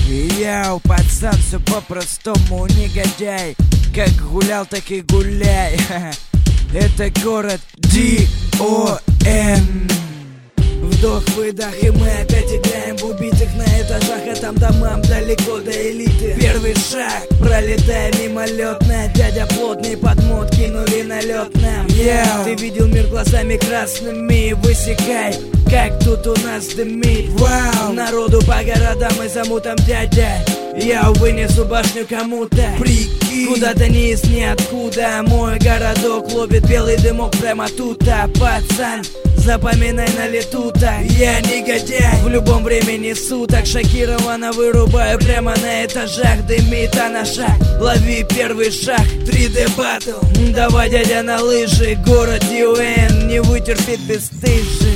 Яу, пацан, все по-простому, негодяй. Как гулял, так и гуляй. Это город D.O.N. Вдох-выдох, и мы опять играем в убитых на этажах, а там домам далеко до элиты. Первый шаг, пролетая мимолетно, дядя плотный подмот кинули на лед нам. Ты видел мир глазами красными, высекай, как тут у нас дымит. Народу по городам и замутам, дядя, я вынесу башню кому-то. Прикинь, куда-то не из ниоткуда мой городок ловит белый дымок прямо тут. А пацан, запоминай на лету-то, я негодяй в любом времени суток. Шокированно вырубаю прямо на этажах, дымит на шаг. Лови первый шаг, 3D батл. Давай, дядя, на лыжи, город D.O.N. не вытерпит бесстыжий.